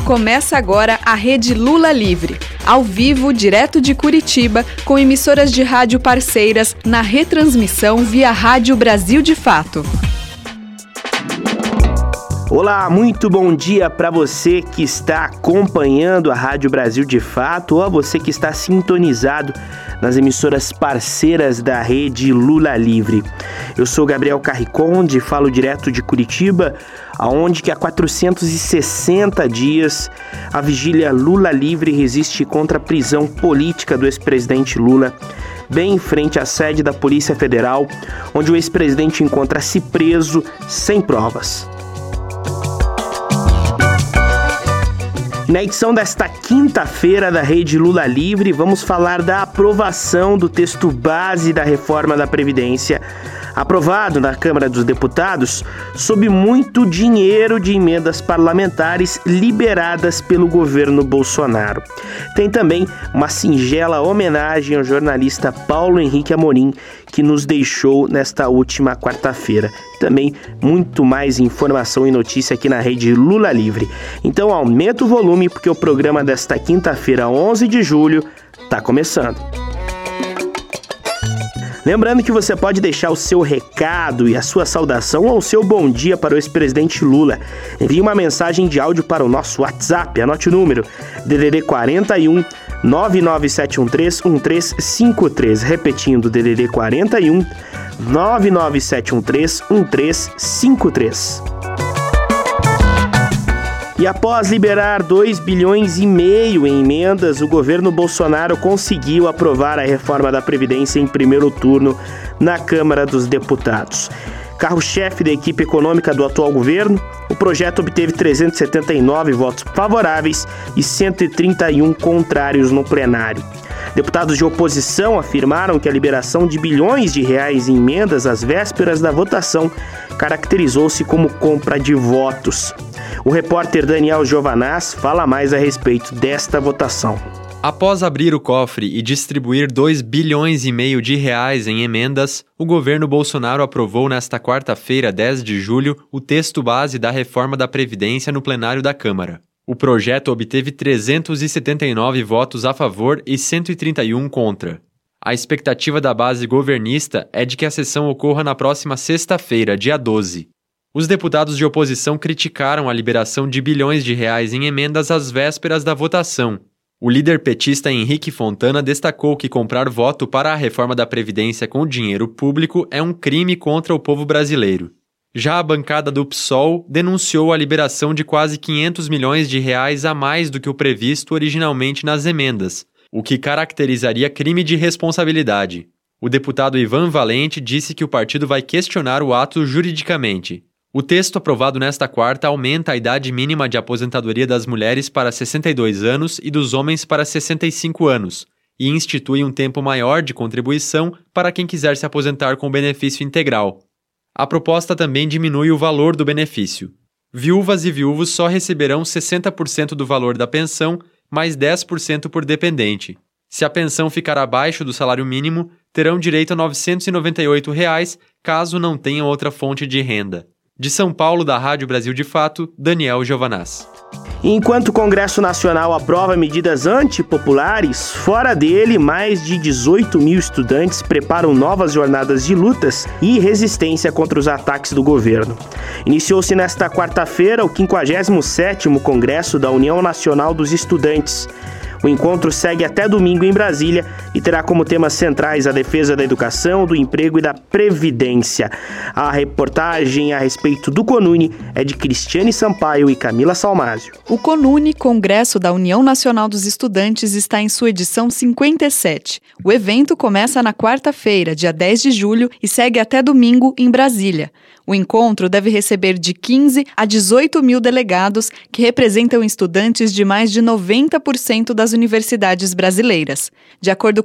Começa agora a Rede Lula Livre, ao vivo, direto de Curitiba, com emissoras de rádio parceiras na retransmissão via Rádio Brasil de Fato. Olá, muito bom dia para você que está acompanhando a Rádio Brasil de Fato ou a você que está sintonizado nas emissoras parceiras da Rede Lula Livre. Eu sou Gabriel Carriconde, falo direto de Curitiba, aonde que há 460 dias a vigília Lula Livre resiste contra a prisão política do ex-presidente Lula, bem em frente à sede da Polícia Federal, onde o ex-presidente encontra-se preso sem provas. Na edição desta quinta-feira da Rede Lula Livre, vamos falar da aprovação do texto base da reforma da Previdência, aprovado na Câmara dos Deputados, sob muito dinheiro de emendas parlamentares liberadas pelo governo Bolsonaro. Tem também uma singela homenagem ao jornalista Paulo Henrique Amorim, que nos deixou nesta última quarta-feira. Também muito mais informação e notícia aqui na Rede Lula Livre. Então aumenta o volume porque o programa desta quinta-feira, 11 de julho, está começando. Lembrando que você pode deixar o seu recado e a sua saudação ou o seu bom dia para o ex-presidente Lula. Envie uma mensagem de áudio para o nosso WhatsApp, anote o número, DDD 41 997131353, repetindo, DDD 41 997131353. E após liberar 2,5 bilhões em emendas, o governo Bolsonaro conseguiu aprovar a reforma da Previdência em primeiro turno na Câmara dos Deputados. Carro-chefe da equipe econômica do atual governo, o projeto obteve 379 votos favoráveis e 131 contrários no plenário. Deputados de oposição afirmaram que a liberação de bilhões de reais em emendas às vésperas da votação caracterizou-se como compra de votos. O repórter Daniel Giovanaz fala mais a respeito desta votação. Após abrir o cofre e distribuir 2,5 bilhões de reais em emendas, o governo Bolsonaro aprovou nesta quarta-feira, 10 de julho, o texto base da reforma da Previdência no plenário da Câmara. O projeto obteve 379 votos a favor e 131 contra. A expectativa da base governista é de que a sessão ocorra na próxima sexta-feira, dia 12. Os deputados de oposição criticaram a liberação de bilhões de reais em emendas às vésperas da votação. O líder petista Henrique Fontana destacou que comprar voto para a reforma da Previdência com dinheiro público é um crime contra o povo brasileiro. Já a bancada do PSOL denunciou a liberação de quase 500 milhões de reais a mais do que o previsto originalmente nas emendas, o que caracterizaria crime de responsabilidade. O deputado Ivan Valente disse que o partido vai questionar o ato juridicamente. O texto aprovado nesta quarta aumenta a idade mínima de aposentadoria das mulheres para 62 anos e dos homens para 65 anos e institui um tempo maior de contribuição para quem quiser se aposentar com benefício integral. A proposta também diminui o valor do benefício. Viúvas e viúvos só receberão 60% do valor da pensão, mais 10% por dependente. Se a pensão ficar abaixo do salário mínimo, terão direito a R$ 998, caso não tenham outra fonte de renda. De São Paulo, da Rádio Brasil de Fato, Daniel Giovanaz. Enquanto o Congresso Nacional aprova medidas antipopulares, fora dele, mais de 18 mil estudantes preparam novas jornadas de lutas e resistência contra os ataques do governo. Iniciou-se nesta quarta-feira o 57º Congresso da União Nacional dos Estudantes. O encontro segue até domingo em Brasília e terá como temas centrais a defesa da educação, do emprego e da previdência. A reportagem a respeito do CONUNE é de Cristiane Sampaio e Camila Salmásio. O CONUNE, Congresso da União Nacional dos Estudantes, está em sua edição 57. O evento começa na quarta-feira, dia 10 de julho, e segue até domingo em Brasília. O encontro deve receber de 15 a 18 mil delegados, que representam estudantes de mais de 90% das universidades brasileiras. De acordo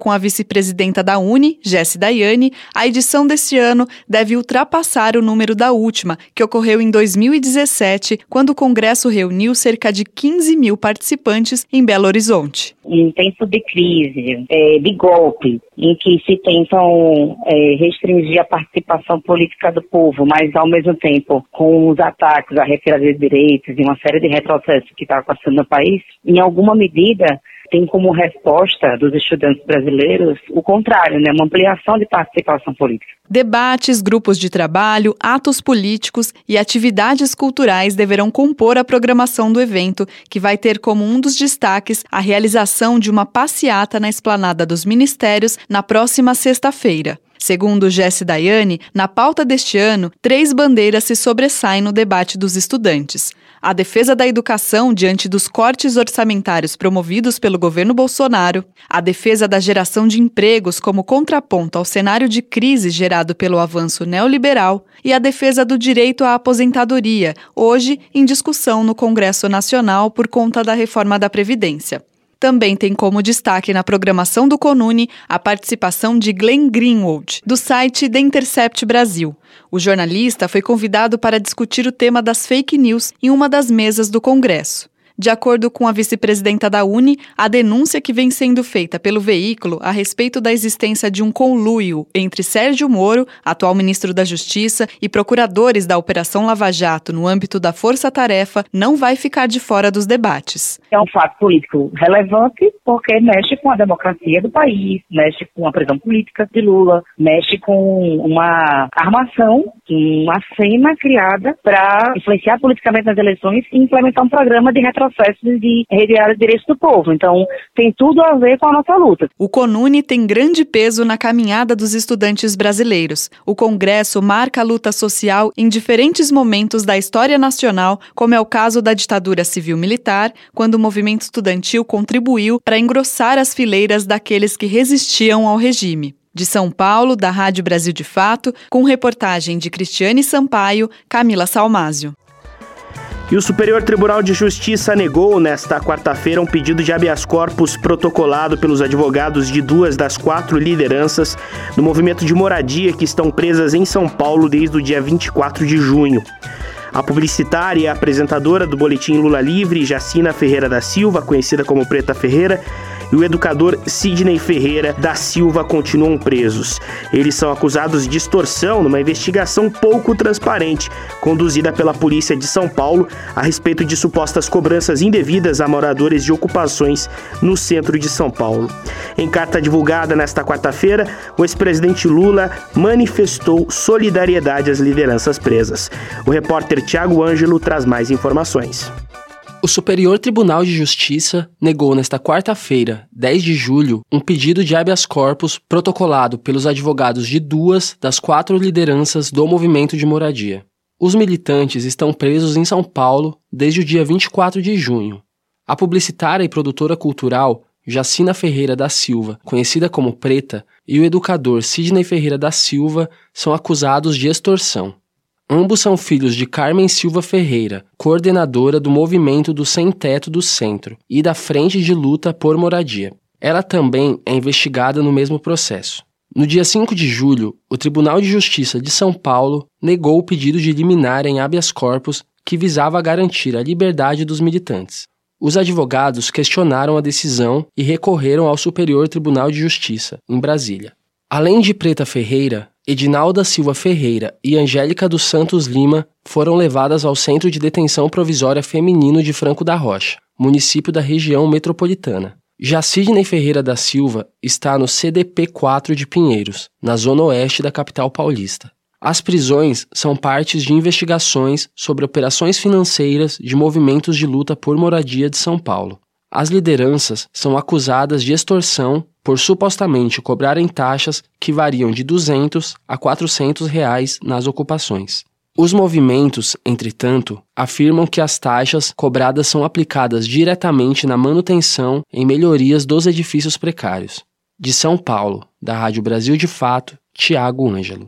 com a vice-presidenta da UNE, Jessi Daiane, a edição deste ano deve ultrapassar o número da última, que ocorreu em 2017, quando o Congresso reuniu cerca de 15 mil participantes em Belo Horizonte. Em tempo de crise, de golpe, em que se tentam restringir a participação política do povo, mas ao mesmo tempo com os ataques à retirada de direitos e uma série de retrocessos que está acontecendo no país, em alguma medida tem como resposta dos estudantes brasileiros o contrário, né? Uma ampliação de participação política. Debates, grupos de trabalho, atos políticos e atividades culturais deverão compor a programação do evento, que vai ter como um dos destaques a realização de uma passeata na Esplanada dos Ministérios na próxima sexta-feira. Segundo Jessi Daiane, na pauta deste ano, 3 bandeiras se sobressaem no debate dos estudantes. A defesa da educação diante dos cortes orçamentários promovidos pelo governo Bolsonaro, a defesa da geração de empregos como contraponto ao cenário de crise gerado pelo avanço neoliberal e a defesa do direito à aposentadoria, hoje em discussão no Congresso Nacional por conta da reforma da Previdência. Também tem como destaque na programação do CONUNE a participação de Glenn Greenwald, do site The Intercept Brasil. O jornalista foi convidado para discutir o tema das fake news em uma das mesas do Congresso. De acordo com a vice-presidenta da UNE, a denúncia que vem sendo feita pelo veículo a respeito da existência de um conluio entre Sérgio Moro, atual ministro da Justiça, e procuradores da Operação Lava Jato no âmbito da Força Tarefa não vai ficar de fora dos debates. É um fato político relevante porque mexe com a democracia do país, mexe com a prisão política de Lula, mexe com uma armação, uma cena criada para influenciar politicamente nas eleições e implementar um programa de retrocessos de retirada de direitos do povo. Então, tem tudo a ver com a nossa luta. O CONUNE tem grande peso na caminhada dos estudantes brasileiros. O Congresso marca a luta social em diferentes momentos da história nacional, como é o caso da ditadura civil-militar, quando o movimento estudantil contribuiu para engrossar as fileiras daqueles que resistiam ao regime. De São Paulo, da Rádio Brasil de Fato, com reportagem de Cristiane Sampaio, Camila Salmásio. E o Superior Tribunal de Justiça negou nesta quarta-feira um pedido de habeas corpus protocolado pelos advogados de 2 das 4 lideranças do movimento de moradia que estão presas em São Paulo desde o dia 24 de junho. A publicitária e apresentadora do boletim Lula Livre, Jacina Ferreira da Silva, conhecida como Preta Ferreira, e o educador Sidney Ferreira da Silva continuam presos. Eles são acusados de extorsão numa investigação pouco transparente, conduzida pela Polícia de São Paulo a respeito de supostas cobranças indevidas a moradores de ocupações no centro de São Paulo. Em carta divulgada nesta quarta-feira, o ex-presidente Lula manifestou solidariedade às lideranças presas. O repórter Tiago Ângelo traz mais informações. O Superior Tribunal de Justiça negou nesta quarta-feira, 10 de julho, um pedido de habeas corpus protocolado pelos advogados de 2 das 4 lideranças do movimento de moradia. Os militantes estão presos em São Paulo desde o dia 24 de junho. A publicitária e produtora cultural Jacina Ferreira da Silva, conhecida como Preta, e o educador Sidney Ferreira da Silva são acusados de extorsão. Ambos são filhos de Carmen Silva Ferreira, coordenadora do movimento do Sem Teto do Centro e da Frente de Luta por Moradia. Ela também é investigada no mesmo processo. No dia 5 de julho, o Tribunal de Justiça de São Paulo negou o pedido de liminar em habeas corpus que visava garantir a liberdade dos militantes. Os advogados questionaram a decisão e recorreram ao Superior Tribunal de Justiça, em Brasília. Além de Preta Ferreira, Edinalda Silva Ferreira e Angélica dos Santos Lima foram levadas ao Centro de Detenção Provisória Feminino de Franco da Rocha, município da região metropolitana. Já Sidney Ferreira da Silva está no CDP-4 de Pinheiros, na zona oeste da capital paulista. As prisões são partes de investigações sobre operações financeiras de movimentos de luta por moradia de São Paulo. As lideranças são acusadas de extorsão por supostamente cobrarem taxas que variam de R$200 a R$400 nas ocupações. Os movimentos, entretanto, afirmam que as taxas cobradas são aplicadas diretamente na manutenção e melhorias dos edifícios precários. De São Paulo, da Rádio Brasil de Fato, Tiago Ângelo.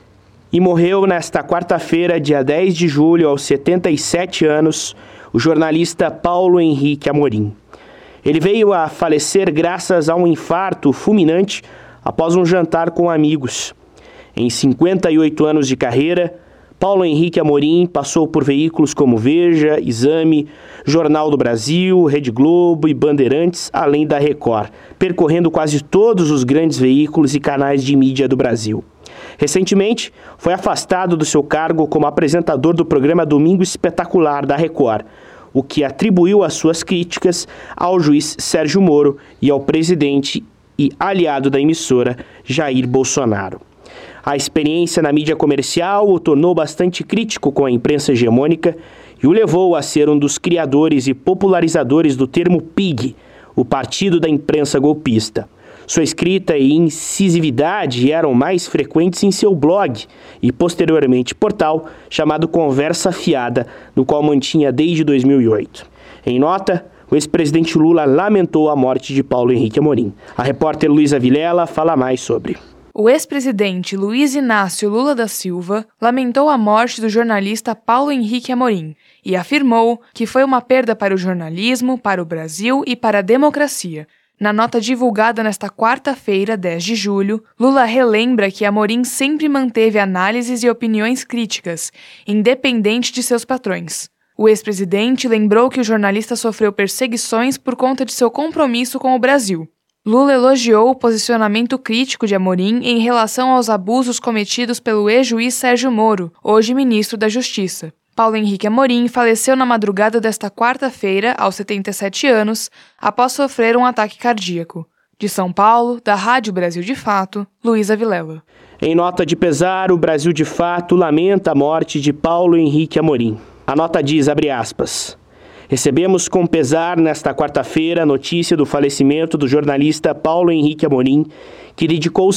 E morreu nesta quarta-feira, dia 10 de julho, aos 77 anos, o jornalista Paulo Henrique Amorim. Ele veio a falecer graças a um infarto fulminante após um jantar com amigos. Em 58 anos de carreira, Paulo Henrique Amorim passou por veículos como Veja, Exame, Jornal do Brasil, Rede Globo e Bandeirantes, além da Record, percorrendo quase todos os grandes veículos e canais de mídia do Brasil. Recentemente, foi afastado do seu cargo como apresentador do programa Domingo Espetacular da Record, o que atribuiu as suas críticas ao juiz Sérgio Moro e ao presidente e aliado da emissora, Jair Bolsonaro. A experiência na mídia comercial o tornou bastante crítico com a imprensa hegemônica e o levou a ser um dos criadores e popularizadores do termo PIG, o Partido da Imprensa Golpista. Sua escrita e incisividade eram mais frequentes em seu blog e, posteriormente, portal chamado Conversa Fiada, no qual mantinha desde 2008. Em nota, o ex-presidente Lula lamentou a morte de Paulo Henrique Amorim. A repórter Luísa Vilela fala mais sobre. O ex-presidente Luiz Inácio Lula da Silva lamentou a morte do jornalista Paulo Henrique Amorim e afirmou que foi uma perda para o jornalismo, para o Brasil e para a democracia. Na nota divulgada nesta quarta-feira, 10 de julho, Lula relembra que Amorim sempre manteve análises e opiniões críticas, independente de seus patrões. O ex-presidente lembrou que o jornalista sofreu perseguições por conta de seu compromisso com o Brasil. Lula elogiou o posicionamento crítico de Amorim em relação aos abusos cometidos pelo ex-juiz Sérgio Moro, hoje ministro da Justiça. Paulo Henrique Amorim faleceu na madrugada desta quarta-feira, aos 77 anos, após sofrer um ataque cardíaco. De São Paulo, da Rádio Brasil de Fato, Luísa Vilela. Em nota de pesar, o Brasil de Fato lamenta a morte de Paulo Henrique Amorim. A nota diz, abre aspas, recebemos com pesar nesta quarta-feira a notícia do falecimento do jornalista Paulo Henrique Amorim, que dedicou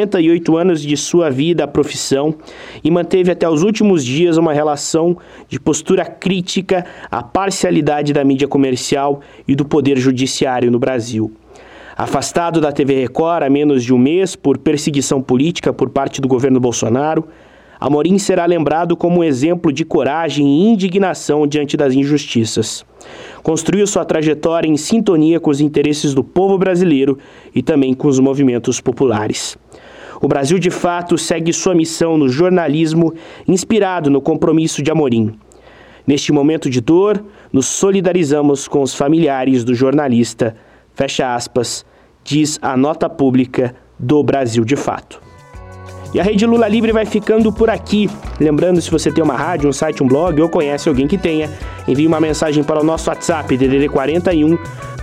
58 anos de sua vida à profissão e manteve até os últimos dias uma relação de postura crítica à parcialidade da mídia comercial e do poder judiciário no Brasil. Afastado da TV Record há menos de um mês por perseguição política por parte do governo Bolsonaro, Amorim será lembrado como um exemplo de coragem e indignação diante das injustiças. Construiu sua trajetória em sintonia com os interesses do povo brasileiro e também com os movimentos populares. O Brasil de Fato segue sua missão no jornalismo inspirado no compromisso de Amorim. Neste momento de dor, nos solidarizamos com os familiares do jornalista, fecha aspas, diz a nota pública do Brasil de Fato. E a Rede Lula Livre vai ficando por aqui. Lembrando, se você tem uma rádio, um site, um blog ou conhece alguém que tenha, envie uma mensagem para o nosso WhatsApp, DDD 41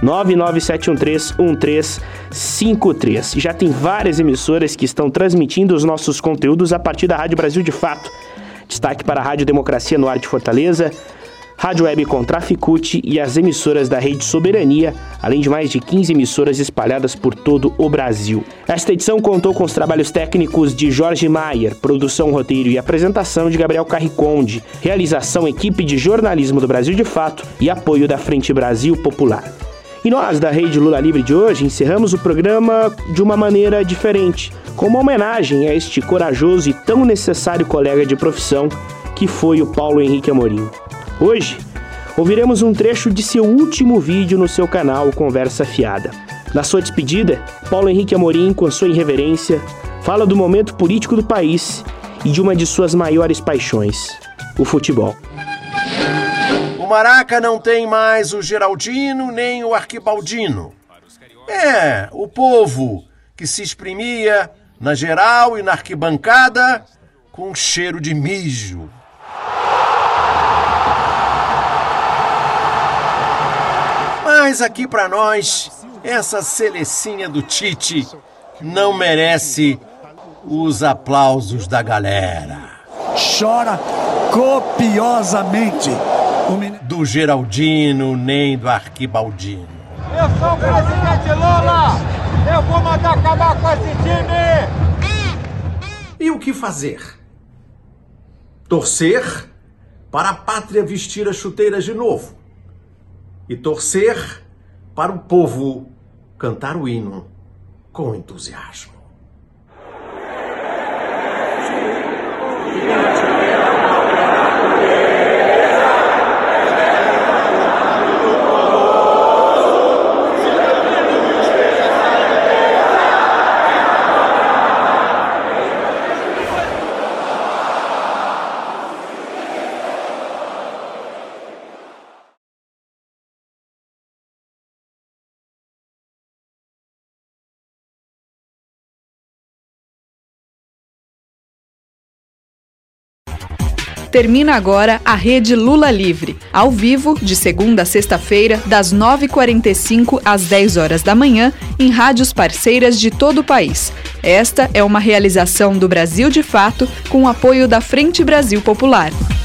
997131353. Já tem várias emissoras que estão transmitindo os nossos conteúdos a partir da Rádio Brasil de Fato. Destaque para a Rádio Democracia no Ar de Fortaleza, Rádio Web com Traficute e as emissoras da Rede Soberania, além de mais de 15 emissoras espalhadas por todo o Brasil. Esta edição contou com os trabalhos técnicos de Jorge Maier, produção, roteiro e apresentação de Gabriel Carriconde, realização equipe de jornalismo do Brasil de Fato e apoio da Frente Brasil Popular. E nós, da Rede Lula Livre de hoje, encerramos o programa de uma maneira diferente, com uma homenagem a este corajoso e tão necessário colega de profissão que foi o Paulo Henrique Amorim. Hoje, ouviremos um trecho de seu último vídeo no seu canal Conversa Fiada. Na sua despedida, Paulo Henrique Amorim, com sua irreverência, fala do momento político do país e de uma de suas maiores paixões, o futebol. O Maraca não tem mais o Geraldino nem o Arquibaldino. É, o povo que se exprimia na geral e na arquibancada com cheiro de mijo. Mas aqui pra nós, essa selecinha do Tite não merece os aplausos da galera. Chora copiosamente. Do Geraldino nem do Arquibaldino. Eu sou o presidente Lula! Eu vou mandar acabar com esse time! E o que fazer? Torcer para a pátria vestir as chuteiras de novo. E torcer para o povo cantar o hino com entusiasmo. Termina agora a Rede Lula Livre, ao vivo, de segunda a sexta-feira, das 9h45 às 10 horas da manhã, em rádios parceiras de todo o país. Esta é uma realização do Brasil de Fato, com o apoio da Frente Brasil Popular.